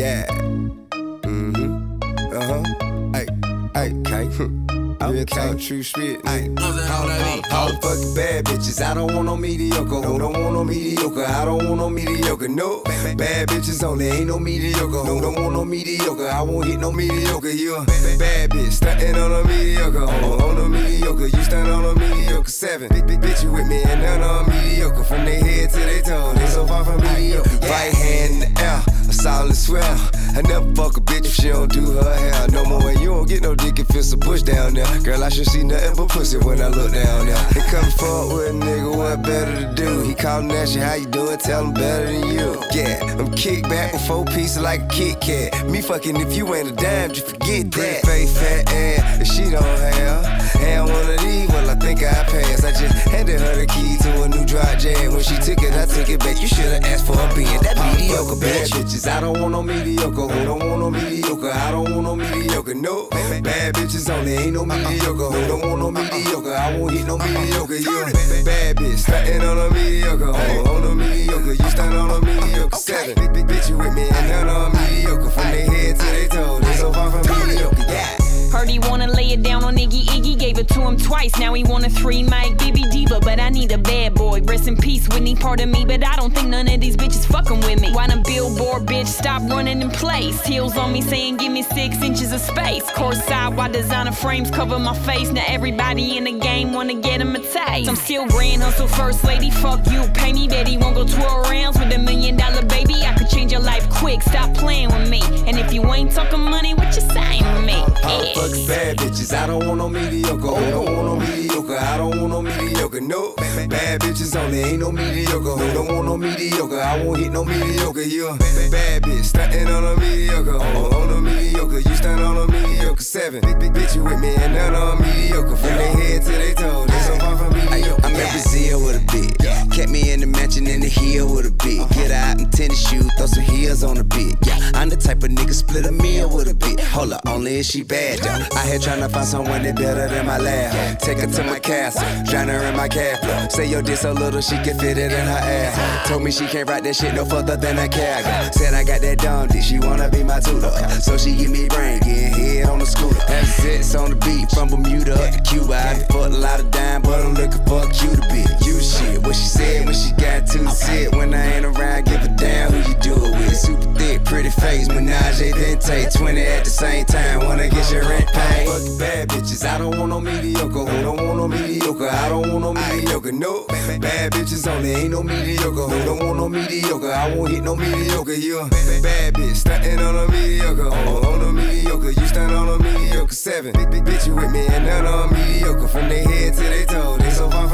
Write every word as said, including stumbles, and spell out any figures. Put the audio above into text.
Yeah. Mm-hmm. Uh-huh. Hey, hey, okay. Real talk, true spit. Ay, all the fucking bad bitches. I don't want no mediocre. Who don't want no mediocre? I don't want no mediocre. No, bad bitches only. Ain't no mediocre. Who don't want no mediocre? I won't hit no mediocre. You a bad bitch, stuntin' on a mediocre. On, on a mediocre, you stunt on a mediocre. Seven, big, big bitch, you with me and none on mediocre. From their head to their toe, they so far from mediocre. Right hand in the air, a solid swell. I never fuck a bitch if she don't do her hair no more. And you don't get no dick if it's a bush down there. Girl, I should see nothing but pussy when I look down there. They come forward with a nigga, what better to do? He callin' at you, how you doing? Tell him better than you. Yeah, I'm kick back with four pieces like a Kit Kat. Me fucking if you ain't a dime, just forget that. Face fat ass, if she don't have, have one of these, well I think I passed. I just handed her the key to a new dry jam. When she took it, I took it back. You should've asked for a being that mediocre bad bitches. I don't want no mediocre. Who don't want no mediocre? I don't want no mediocre. No, bad bitches only. Ain't no mediocre. Who don't want no mediocre? I won't hit no mediocre. You a bad bitch, stuntin' on a mediocre. On, on a mediocre, you stunt on a mediocre. Seven, big, big bitch, you with me and none on mediocre. From their head to their toe, they so far from mediocre. Yeah. Heard he wanna lay it down on Iggy Iggy, gave it to him twice. Now he want a three mic Bibby Diva, but I need a bad boy. Rest in peace, Whitney, part of me, but I don't think none of these bitches fucking with me. Why them billboard bitch stop running in place? Heels on me saying give me six inches of space. Courtside while designer frames cover my face. Now everybody in the game wanna get him a taste. I'm still grand hustle first lady, fuck you, pay me. Bet he won't go twirl rounds with a million dollar baby. I could change your life quick, stop playing with me. And if you ain't talking money, what you saying with me? Yeah. Fuck bad bitches, I don't want no mediocre. Who don't want no mediocre? I don't want no mediocre. No, bad bitches only. Ain't no mediocre. Who don't want no mediocre? I won't hit no mediocre. You a bad bitch, stuntin' on a mediocre. On, on a mediocre, you stunt on a mediocre. Seven, big, big bitch, you with me and none on mediocre. From their head to their toe, they so far from mediocre. I'm in Brazil with a bitch. Kept me in the mansion in the hill with a bitch. Get out in tennis shoes, throw some heels on a bitch. Yeah, I'm the type of nigga split a meal with a bitch. Hold up, only if she bad though. I here tryna find someone that better than my lab. Take her to my castle, drown her in my cab. Say your dick so little she can fit it in her ass. Told me she can't ride that shit no further than a cab. Said I got that dumb dick, she wanna be my tutor. So she give me brain, getting head on the scooter. Have sex on the beat from Bermuda up to Cuba. I done fucked a lot of dime, but I'm looking for a cute bitch. You shit, what she said when she got to sit. When I ain't around, give a damn who you do it with. Super thick, pretty face, menage a vente. twenty at the same time, wanna get your rent paid. Fuck bad bitches, I don't want no mediocre. Who don't want no mediocre? I don't want no mediocre. No, bad bitches only. Ain't no mediocre. Who don't want no mediocre? I won't hit no mediocre. You a bad bitch, stuntin' on a mediocre. On, on a mediocre, you stunt on a mediocre. Seven, big, big bitch, you with me and none on mediocre. From their head to their toe, they so far from